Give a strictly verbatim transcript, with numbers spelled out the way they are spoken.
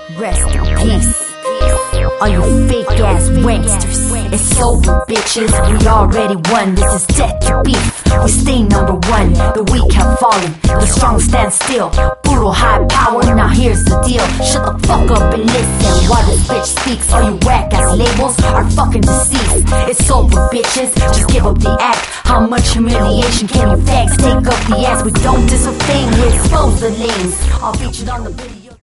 Rest in peace, all you fake ass wanksters. It's over, bitches, we already won. This is death to beef, we stay number one. The weak have fallen, the strong stand still. Brutal high power, now here's the deal. Shut the fuck up and listen while this bitch speaks. All you whack ass labels are fucking deceased. It's over, bitches, just give up the act. How much humiliation can you fags take up the ass? We don't disobey, we expose the lanes. All featured on the video.